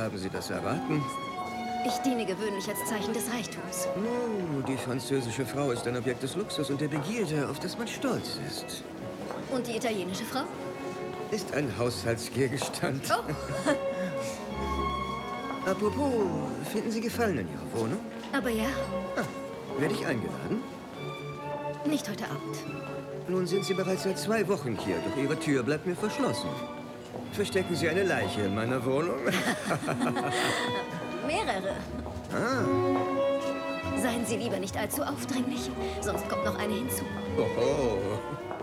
haben Sie das erraten? Ich diene gewöhnlich als Zeichen des Reichtums. Oh, die französische Frau ist ein Objekt des Luxus und der Begierde, auf das man stolz ist. Und die italienische Frau? Ist ein Haushaltsgegenstand. Oh. Apropos, finden Sie Gefallen in Ihrer Wohnung? Aber ja, Werde ich eingeladen? nicht heute Abend. Nun sind Sie bereits seit 2 Wochen hier, doch Ihre Tür bleibt mir verschlossen. Verstecken Sie eine Leiche in meiner Wohnung? Mehrere. Ah. Seien Sie lieber nicht allzu aufdringlich, sonst kommt noch eine hinzu. Oho.